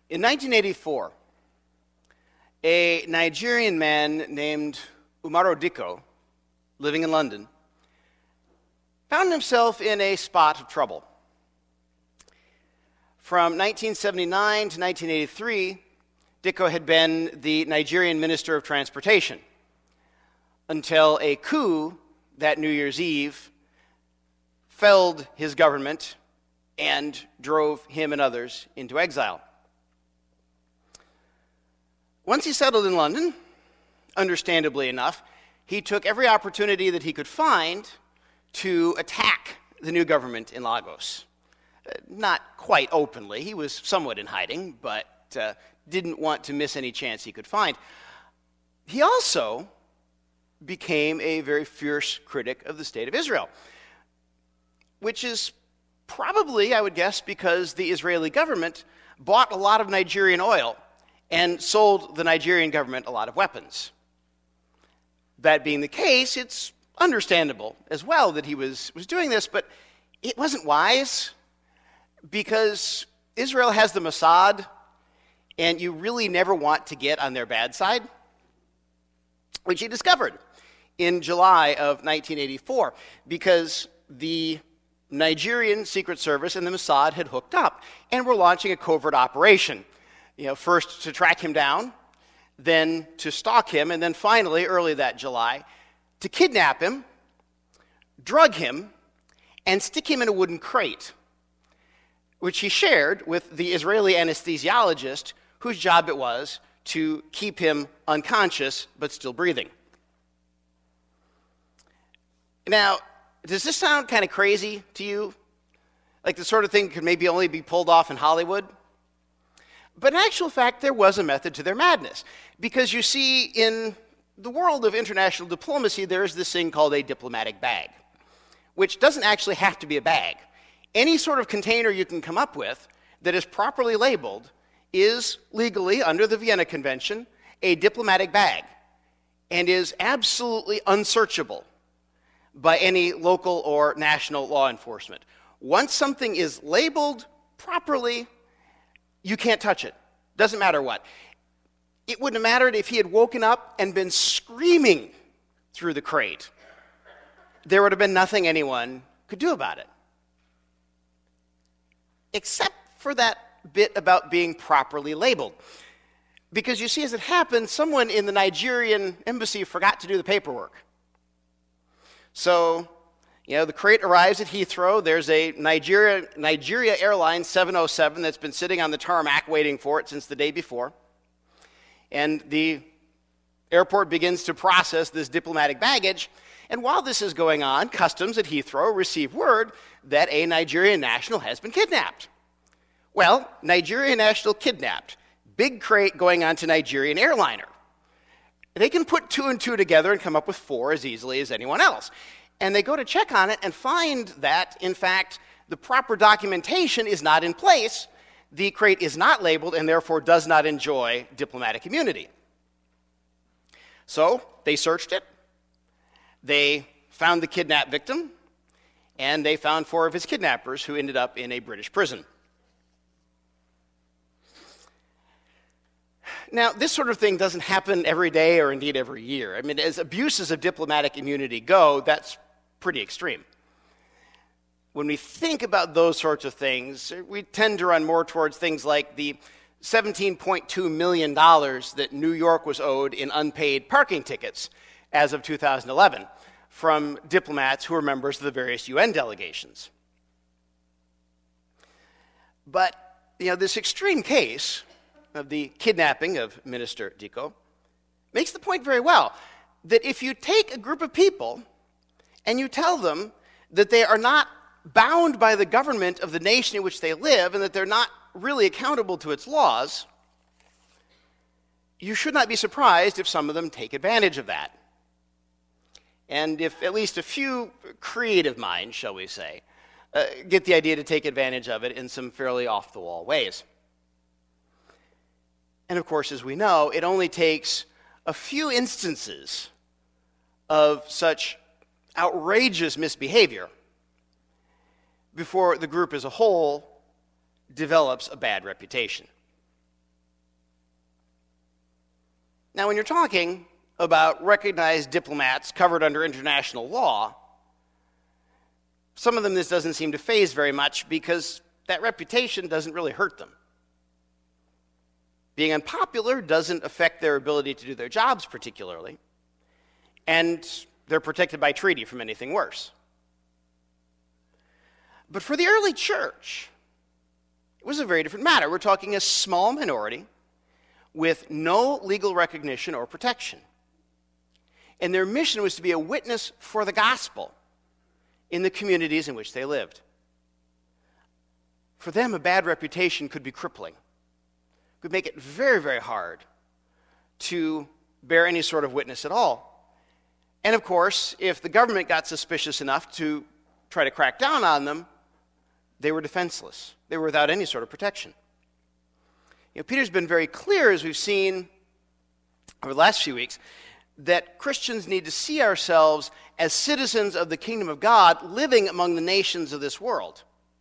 In 1984, a Nigerian man named Umaru Dikko, living in London, found himself in a spot of trouble. From 1979 to 1983, Dikko had been the Nigerian Minister of Transportation until a coup that New Year's Eve felled his government and drove him and others into exile. Once he settled in London, understandably enough, he took every opportunity that he could find to attack the new government in Lagos. Not quite openly. He was somewhat in hiding, but didn't want to miss any chance he could find. He also became a very fierce critic of the state of Israel, which is probably, I would guess, because the Israeli government bought a lot of Nigerian oil and sold the Nigerian government a lot of weapons. That being the case, it's understandable as well that he was doing this, but it wasn't wise because Israel has the Mossad, and you really never want to get on their bad side, which he discovered in July of 1984 because the Nigerian Secret Service and the Mossad had hooked up and were launching a covert operation. First to track him down, then to stalk him, and then finally, early that July, to kidnap him, drug him, and stick him in a wooden crate, which he shared with the Israeli anesthesiologist whose job it was to keep him unconscious but still breathing. Now, does this sound kind of crazy to you? Like the sort of thing that could maybe only be pulled off in Hollywood? But in actual fact, there was a method to their madness. Because you see, in the world of international diplomacy, there is this thing called a diplomatic bag, which doesn't actually have to be a bag. Any sort of container you can come up with that is properly labeled is legally, under the Vienna Convention, a diplomatic bag and is absolutely unsearchable by any local or national law enforcement. Once something is labeled properly, you can't touch it. Doesn't matter what. It wouldn't have mattered if he had woken up and been screaming through the crate. There would have been nothing anyone could do about it. Except for that bit about being properly labeled. Because you see, as it happened, someone in the Nigerian embassy forgot to do the paperwork. So, the crate arrives at Heathrow. There's a Nigeria Airlines 707 that's been sitting on the tarmac waiting for it since the day before. And the airport begins to process this diplomatic baggage. And while this is going on, customs at Heathrow receive word that a Nigerian national has been kidnapped. Well, Nigerian national kidnapped. Big crate going on to Nigerian airliner. They can put two and two together and come up with four as easily as anyone else. And they go to check on it and find that, in fact, the proper documentation is not in place. The crate is not labeled and therefore does not enjoy diplomatic immunity. So they searched it. They found the kidnapped victim, and they found four of his kidnappers who ended up in a British prison. Now, this sort of thing doesn't happen every day or indeed every year. I mean, as abuses of diplomatic immunity go, that's pretty extreme. When we think about those sorts of things, we tend to run more towards things like the $17.2 million that New York was owed in unpaid parking tickets as of 2011 from diplomats who were members of the various UN delegations. But, this extreme case of the kidnapping of Minister Dikko makes the point very well that if you take a group of people and you tell them that they are not bound by the government of the nation in which they live and that they're not really accountable to its laws, you should not be surprised if some of them take advantage of that. And if at least a few creative minds, shall we say, get the idea to take advantage of it in some fairly off-the-wall ways. And of course, as we know, it only takes a few instances of such outrageous misbehavior before the group as a whole develops a bad reputation. Now, when you're talking about recognized diplomats covered under international law, some of them this doesn't seem to faze very much because that reputation doesn't really hurt them. Being unpopular doesn't affect their ability to do their jobs particularly, and they're protected by treaty from anything worse. But for the early church, it was a very different matter. We're talking a small minority with no legal recognition or protection. And their mission was to be a witness for the gospel in the communities in which they lived. For them, a bad reputation could be crippling. It could make it very, very hard to bear any sort of witness at all. And of course, if the government got suspicious enough to try to crack down on them, they were defenseless. They were without any sort of protection. Peter's been very clear, as we've seen over the last few weeks, that Christians need to see ourselves as citizens of the kingdom of God living among the nations of this world.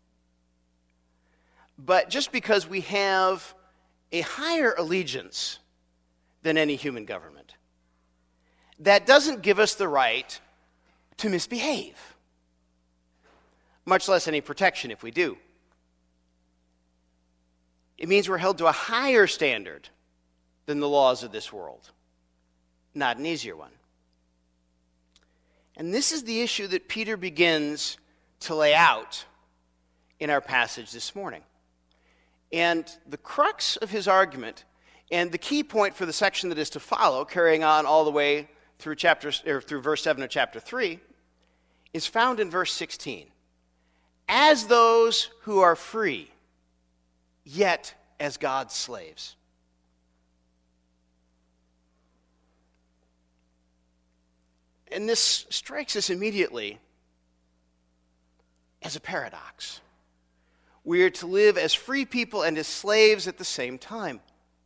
But just because we have a higher allegiance than any human government, that doesn't give us the right to misbehave, much less any protection if we do. It means we're held to a higher standard than the laws of this world, not an easier one. And this is the issue that Peter begins to lay out in our passage this morning. And the crux of his argument, and the key point for the section that is to follow, carrying on all the way through verse 7 of chapter 3, is found in verse 16. As those who are free, yet as God's slaves. And this strikes us immediately as a paradox. We are to live as free people and as slaves at the same time.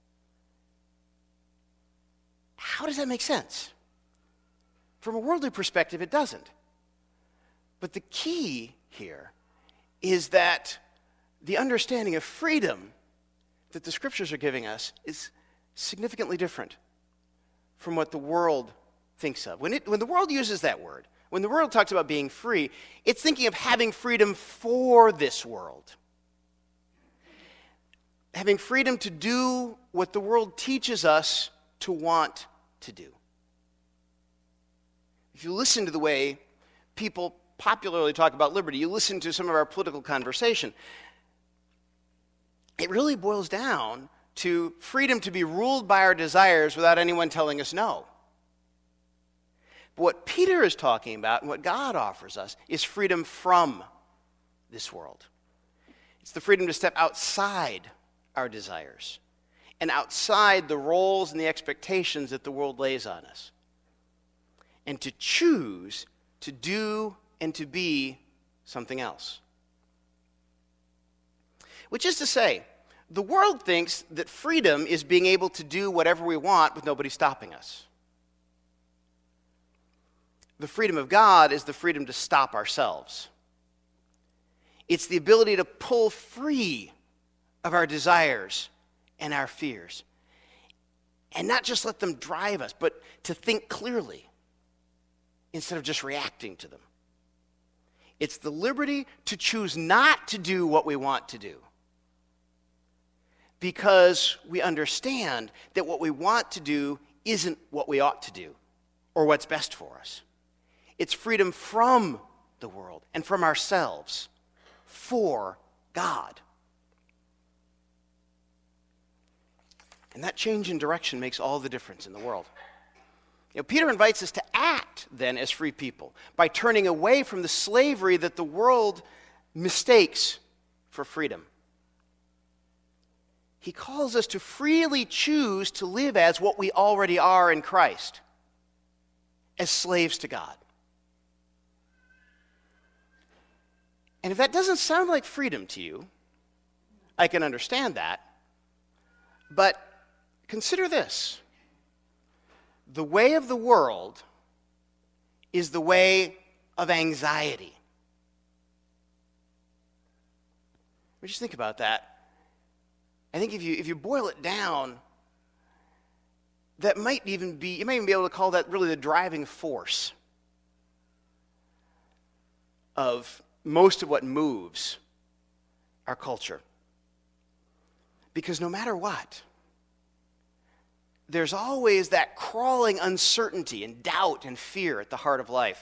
How does that make sense? From a worldly perspective, it doesn't. But the key here is that the understanding of freedom that the Scriptures are giving us is significantly different from what the world thinks of. When the world uses that word, when the world talks about being free, it's thinking of having freedom for this world. Having freedom to do what the world teaches us to want to do. If you listen to the way people popularly talk about liberty, you listen to some of our political conversation, it really boils down to freedom to be ruled by our desires without anyone telling us no. But what Peter is talking about and what God offers us is freedom from this world. It's the freedom to step outside our desires and outside the roles and the expectations that the world lays on us, and to choose to do and to be something else. Which is to say, the world thinks that freedom is being able to do whatever we want with nobody stopping us. The freedom of God is the freedom to stop ourselves. It's the ability to pull free of our desires and our fears, and not just let them drive us, but to think clearly instead of just reacting to them. It's the liberty to choose not to do what we want to do, because we understand that what we want to do isn't what we ought to do or what's best for us. It's freedom from the world and from ourselves for God. And that change in direction makes all the difference in the world. Peter invites us to act then as free people by turning away from the slavery that the world mistakes for freedom. He calls us to freely choose to live as what we already are in Christ, as slaves to God. And if that doesn't sound like freedom to you, I can understand that. But consider this. The way of the world is the way of anxiety. Just think about that. I think if you boil it down, that you might even be able to call that really the driving force of most of what moves our culture. Because no matter what, there's always that crawling uncertainty and doubt and fear at the heart of life.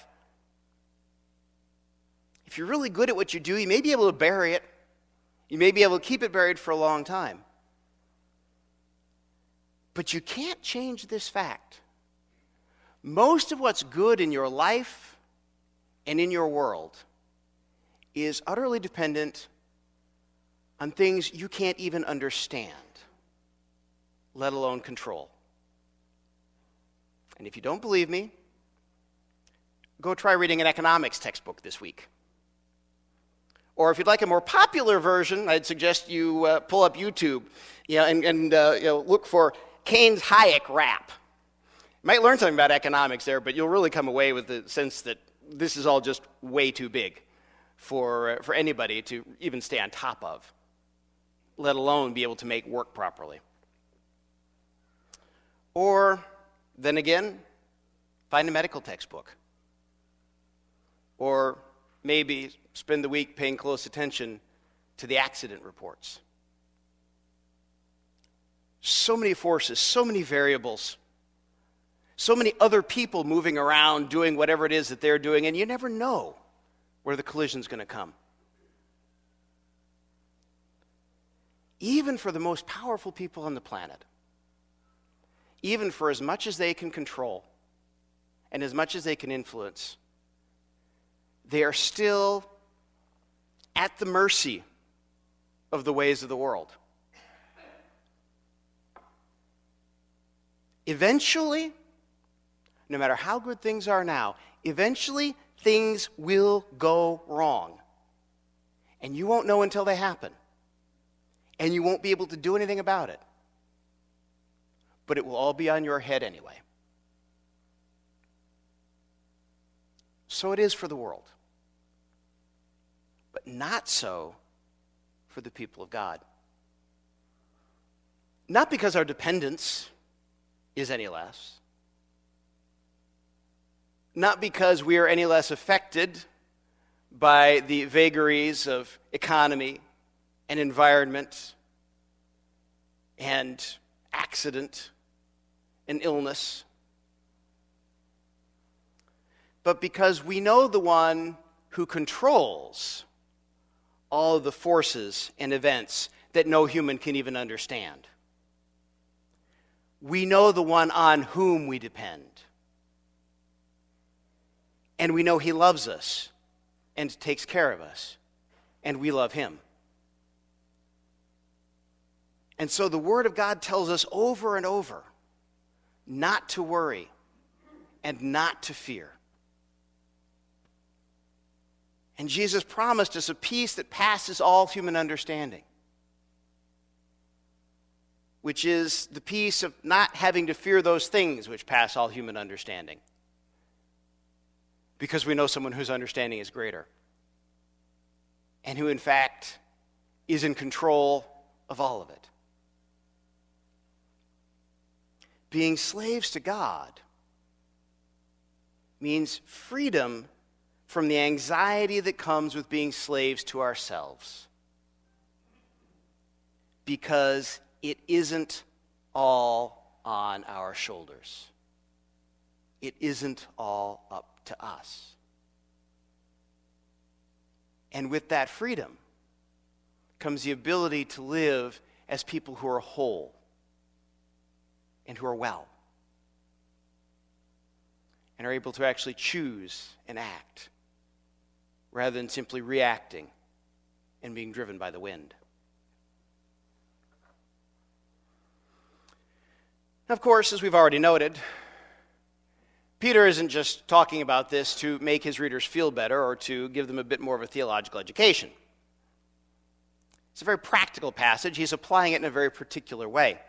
If you're really good at what you do, you may be able to bury it. You may be able to keep it buried for a long time. But you can't change this fact. Most of what's good in your life and in your world is utterly dependent on things you can't even understand, let alone control. And if you don't believe me, go try reading an economics textbook this week. Or if you'd like a more popular version, I'd suggest you pull up YouTube and look for Keynes Hayek rap. You might learn something about economics there, but you'll really come away with the sense that this is all just way too big for anybody to even stay on top of, let alone be able to make work properly. Or, then again, find a medical textbook. Or maybe spend the week paying close attention to the accident reports. So many forces, so many variables, so many other people moving around doing whatever it is that they're doing, and you never know where the collision's going to come. Even for the most powerful people on the planet, even for as much as they can control and as much as they can influence, they are still at the mercy of the ways of the world. Eventually, no matter how good things are now, eventually things will go wrong. And you won't know until they happen. And you won't be able to do anything about it. But it will all be on your head anyway. So it is for the world. But not so for the people of God. Not because our dependence is any less. Not because we are any less affected by the vagaries of economy and environment and accident and illness, but because we know the one who controls all of the forces and events that no human can even understand. We know the one on whom we depend. And we know he loves us and takes care of us, and we love him. And so the Word of God tells us over and over not to worry and not to fear. And Jesus promised us a peace that passes all human understanding, which is the peace of not having to fear those things which pass all human understanding, because we know someone whose understanding is greater and who, in fact, is in control of all of it. Being slaves to God means freedom from the anxiety that comes with being slaves to ourselves, because it isn't all on our shoulders. It isn't all up to us. And with that freedom comes the ability to live as people who are whole and who are well, and are able to actually choose and act rather than simply reacting and being driven by the wind. Of course, as we've already noted, Peter isn't just talking about this to make his readers feel better or to give them a bit more of a theological education. It's a very practical passage. He's applying it in a very particular way,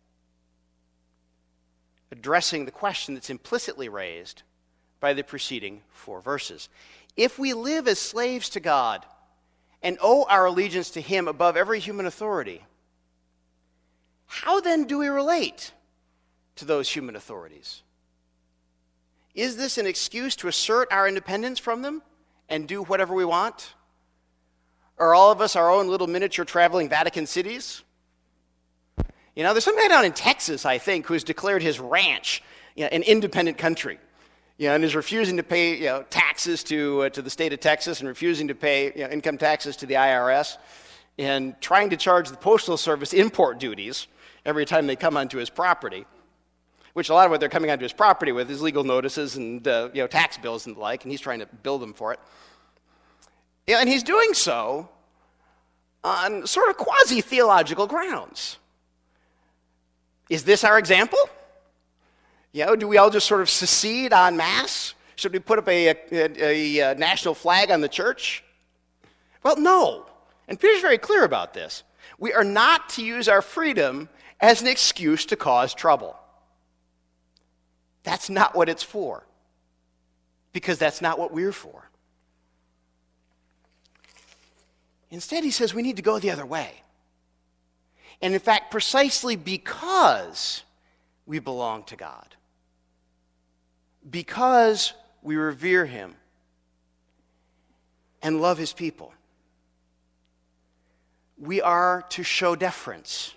addressing the question that's implicitly raised by the preceding 4 verses. If we live as slaves to God and owe our allegiance to him above every human authority, how then do we relate to those human authorities? Is this an excuse to assert our independence from them and do whatever we want? Are all of us our own little miniature traveling Vatican cities? There's some guy down in Texas, I think, who's declared his ranch an independent country, and is refusing to pay taxes to the state of Texas, and refusing to pay income taxes to the IRS, and trying to charge the Postal Service import duties every time they come onto his property, which a lot of what they're coming onto his property with is legal notices and tax bills and the like, and he's trying to bill them for it. And he's doing so on sort of quasi-theological grounds. Is this our example? Do we all just sort of secede en masse? Should we put up a national flag on the church? Well, no. And Peter's very clear about this. We are not to use our freedom as an excuse to cause trouble. That's not what it's for, because that's not what we're for. Instead, he says we need to go the other way. And in fact, precisely because we belong to God, because we revere him and love his people, we are to show deference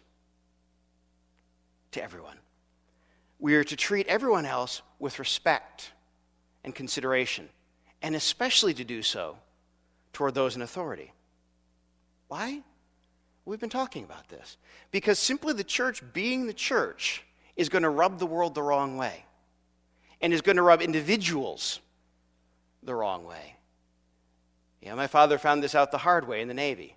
to everyone. We are to treat everyone else with respect and consideration, and especially to do so toward those in authority. Why? We've been talking about this. Because simply the church being the church is going to rub the world the wrong way, and is going to rub individuals the wrong way. My father found this out the hard way in the Navy.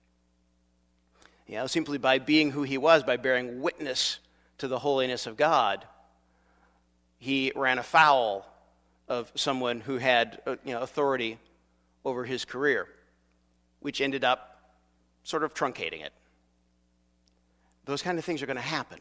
Simply by being who he was, by bearing witness to the holiness of God, he ran afoul of someone who had authority over his career, which ended up sort of truncating it. Those kind of things are going to happen.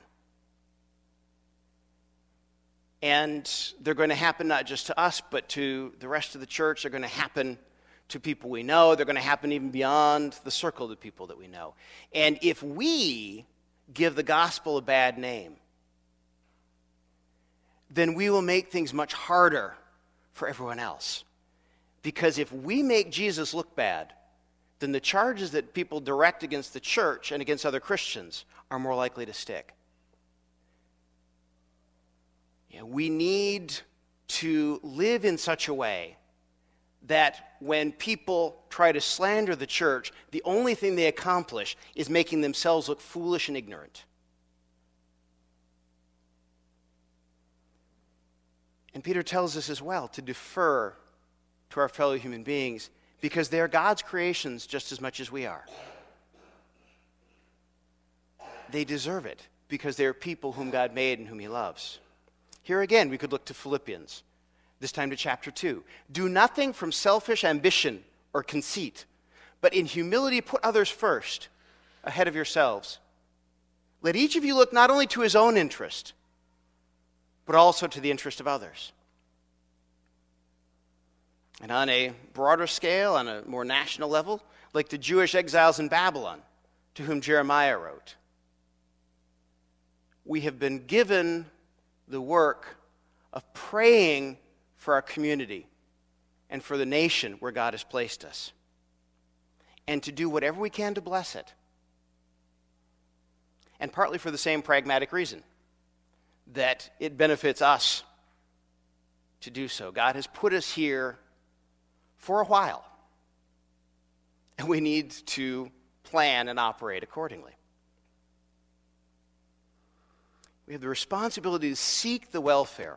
And they're going to happen not just to us, but to the rest of the church. They're going to happen to people we know. They're going to happen even beyond the circle of the people that we know. And if we give the gospel a bad name, then we will make things much harder for everyone else. Because if we make Jesus look bad, then the charges that people direct against the church and against other Christians are more likely to stick. We need to live in such a way that when people try to slander the church, the only thing they accomplish is making themselves look foolish and ignorant. And Peter tells us as well to defer to our fellow human beings because they are God's creations just as much as we are. They deserve it because they are people whom God made and whom he loves. Here again, we could look to Philippians, this time to chapter 2. Do nothing from selfish ambition or conceit, but in humility put others first, ahead of yourselves. Let each of you look not only to his own interest, but also to the interest of others. And on a broader scale, on a more national level, like the Jewish exiles in Babylon, to whom Jeremiah wrote, we have been given the work of praying for our community and for the nation where God has placed us, and to do whatever we can to bless it. And partly for the same pragmatic reason, that it benefits us to do so. God has put us here for a while, and we need to plan and operate accordingly. We have the responsibility to seek the welfare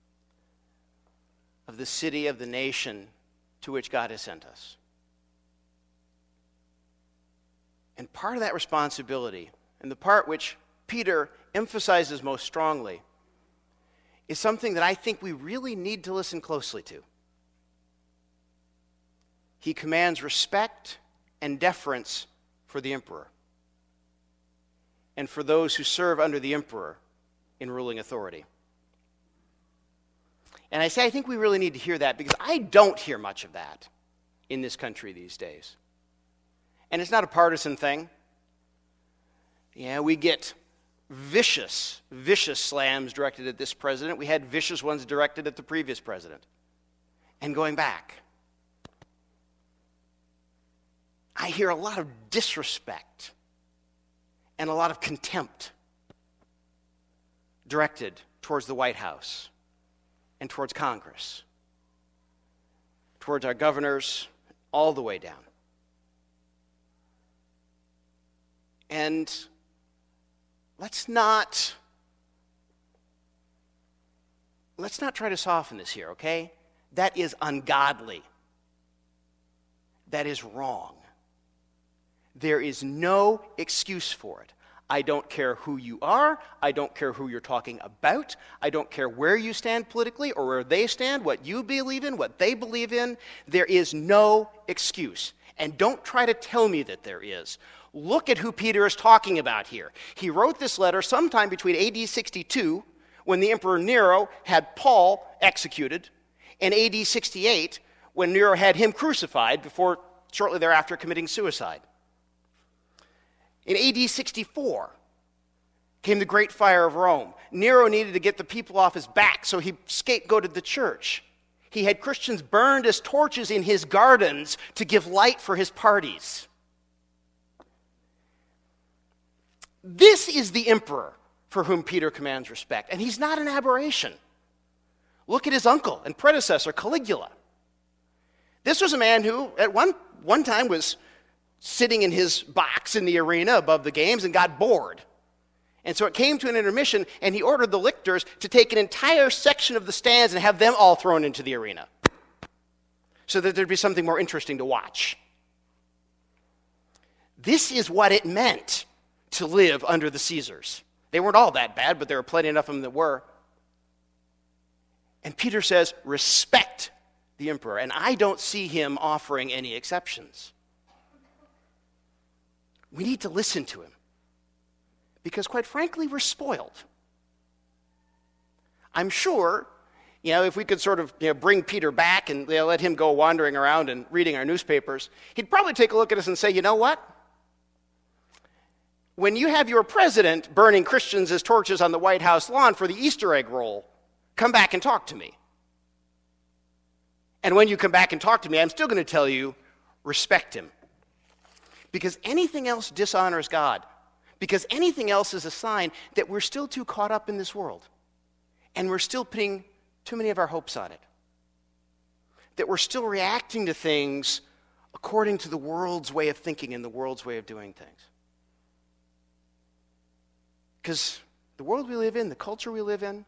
of the city, of the nation to which God has sent us. And part of that responsibility, and the part which Peter emphasizes most strongly, is something that I think we really need to listen closely to. He commands respect and deference for the emperor and for those who serve under the emperor in ruling authority. And I say I think we really need to hear that because I don't hear much of that in this country these days. And it's not a partisan thing. We get vicious, vicious slams directed at this president. We had vicious ones directed at the previous president. And going back, I hear a lot of disrespect and a lot of contempt directed towards the White House and towards Congress, towards our governors, all the way down. And let's not try to soften this here, okay? That is ungodly. That is wrong. There is no excuse for it. I don't care who you are. I don't care who you're talking about. I don't care where you stand politically or where they stand, what you believe in, what they believe in. There is no excuse. And don't try to tell me that there is. Look at who Peter is talking about here. He wrote this letter sometime between AD 62, when the Emperor Nero had Paul executed, and AD 68, when Nero had him crucified before shortly thereafter committing suicide. In AD 64 came the Great Fire of Rome. Nero needed to get the people off his back, so he scapegoated the church. He had Christians burned as torches in his gardens to give light for his parties. This is the emperor for whom Peter commands respect, and he's not an aberration. Look at his uncle and predecessor, Caligula. This was a man who at one time was sitting in his box in the arena above the games and got bored. And so it came to an intermission, and he ordered the lictors to take an entire section of the stands and have them all thrown into the arena so that there'd be something more interesting to watch. This is what it meant to live under the Caesars. They weren't all that bad, but there were plenty enough of them that were. And Peter says, respect the emperor. And I don't see him offering any exceptions. We need to listen to him. Because quite frankly, we're spoiled. I'm sure, if we could sort of bring Peter back and let him go wandering around and reading our newspapers, he'd probably take a look at us and say, you know what? When you have your president burning Christians as torches on the White House lawn for the Easter egg roll, come back and talk to me. And when you come back and talk to me, I'm still going to tell you, respect him. Because anything else dishonors God. Because anything else is a sign that we're still too caught up in this world. And we're still putting too many of our hopes on it. That we're still reacting to things according to the world's way of thinking and the world's way of doing things. Because the world we live in, the culture we live in,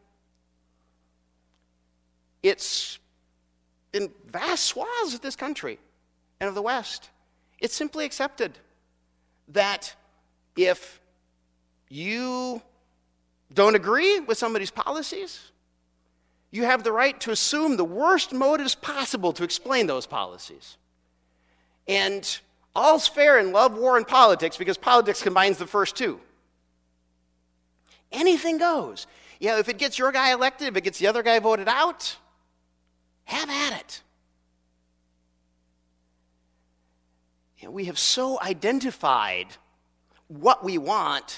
it's in vast swaths of this country and of the West. It's simply accepted that if you don't agree with somebody's policies, you have the right to assume the worst motives possible to explain those policies. And all's fair in love, war, and politics because politics combines the first two. Anything goes. If it gets your guy elected, if it gets the other guy voted out, have at it. We have so identified what we want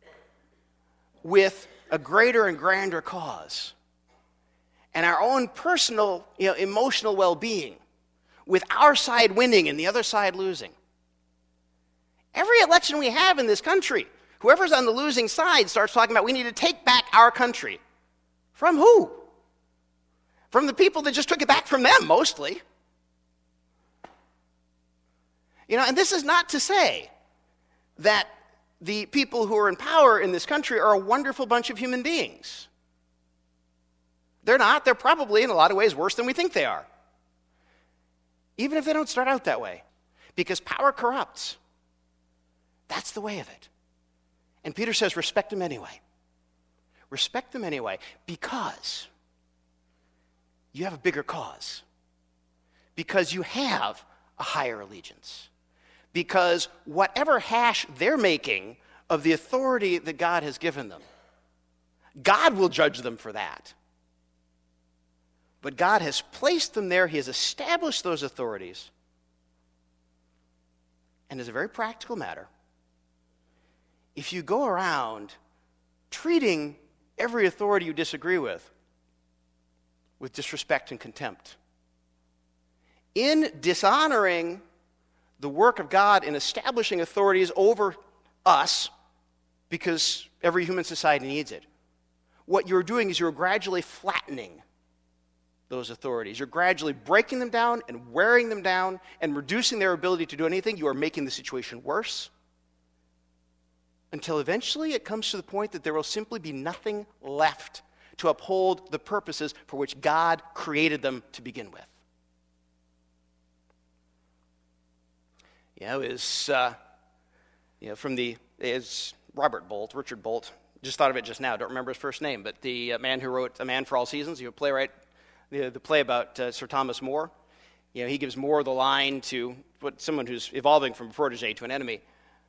with a greater and grander cause and our own personal, emotional well-being with our side winning and the other side losing. Every election we have in this country, whoever's on the losing side starts talking about we need to take back our country. From who? From the people that just took it back from them, mostly. And this is not to say that the people who are in power in this country are a wonderful bunch of human beings. They're not. They're probably, in a lot of ways, worse than we think they are. Even if they don't start out that way. Because power corrupts. That's the way of it. And Peter says, respect them anyway. Respect them anyway, because you have a bigger cause. Because you have a higher allegiance. Because whatever hash they're making of the authority that God has given them, God will judge them for that. But God has placed them there. He has established those authorities. And as a very practical matter, if you go around treating every authority you disagree with disrespect and contempt. In dishonoring the work of God in establishing authorities over us, because every human society needs it, what you're doing is you're gradually flattening those authorities. You're gradually breaking them down and wearing them down and reducing their ability to do anything. You are making the situation worse until eventually it comes to the point that there will simply be nothing left to uphold the purposes for which God created them to begin with. It was Richard Bolt. Just thought of it just now. Don't remember his first name, but the man who wrote A Man for All Seasons, a playwright, the play about Sir Thomas More. He gives More the line to someone who's evolving from a protege to an enemy.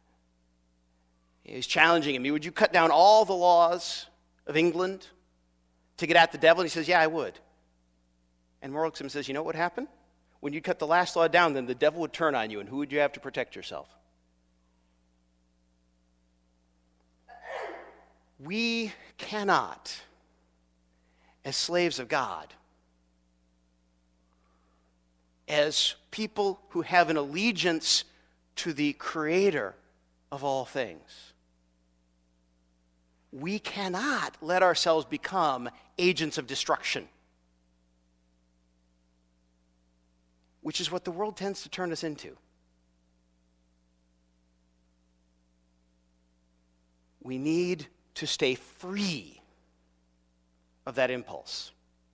He's challenging him. Would you cut down all the laws of England to get at the devil? And he says, yeah, I would. And More looks at him and says, you know what would happen? When you cut the last law down, then the devil would turn on you, and who would you have to protect yourself? We cannot, as slaves of God, as people who have an allegiance to the Creator of all things, we cannot let ourselves become agents of destruction, which is what the world tends to turn us into. We need to stay free of that impulse.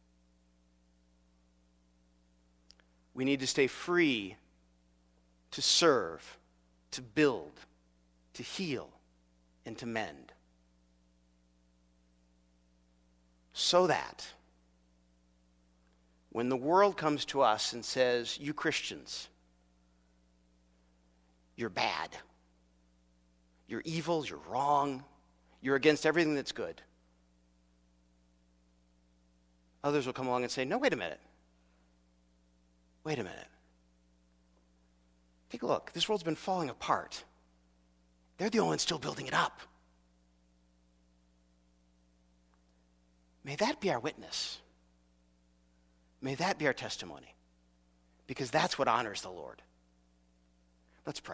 We need to stay free to serve, to build, to heal, and to mend. So that when the world comes to us and says, you Christians, you're bad, you're evil, you're wrong, you're against everything that's good, others will come along and say, no, wait a minute. Wait a minute. Take a look. This world's been falling apart. They're the only ones still building it up. May that be our witness. May that be our testimony. Because that's what honors the Lord. Let's pray.